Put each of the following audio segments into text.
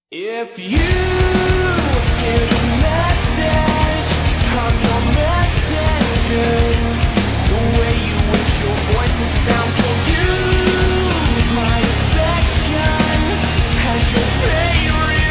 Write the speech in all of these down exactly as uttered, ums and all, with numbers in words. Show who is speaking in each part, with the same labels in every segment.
Speaker 1: If you hear the message, I'm your messenger. The way you wish your voice would sound, so use my affection as your favorite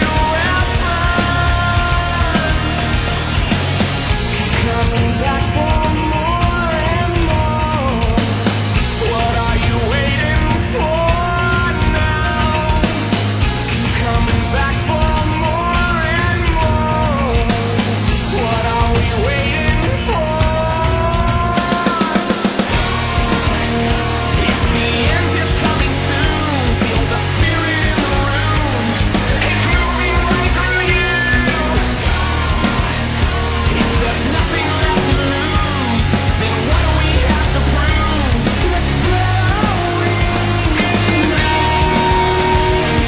Speaker 1: weapon. Keep coming back for more and more. What are you waiting for now? Keep coming back for more and more. What are we waiting for? If the end is coming soon, feel the spirit in the room. It's moving right through you. If there's nothing left to lose, then what do we have to prove? Let's spread our wings tonight.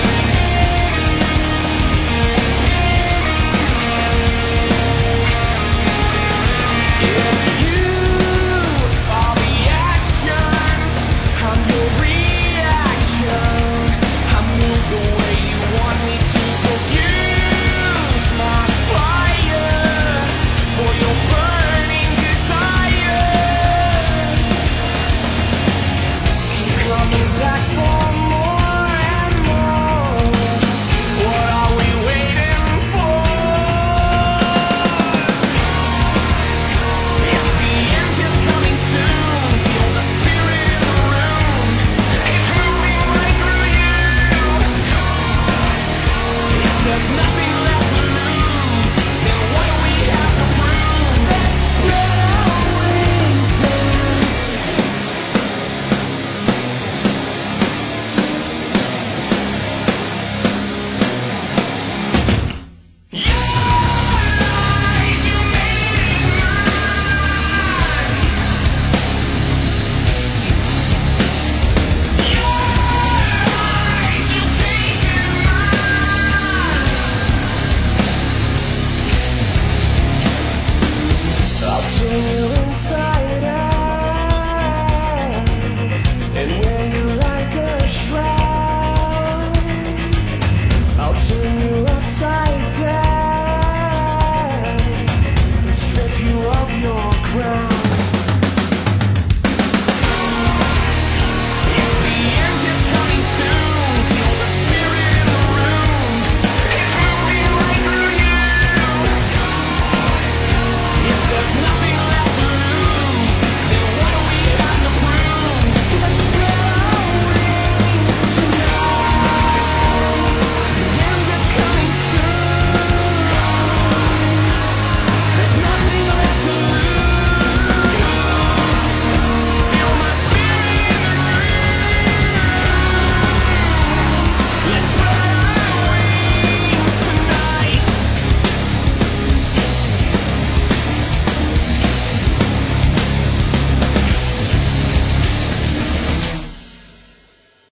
Speaker 1: If you are the action, I'm your reaction. I move the way you want me to, so use my fire for your burning desires. Keep coming back for more and more. What are we waiting for? If the end is coming soon, feel the spirit in the room. It's moving right through you. If there's nothing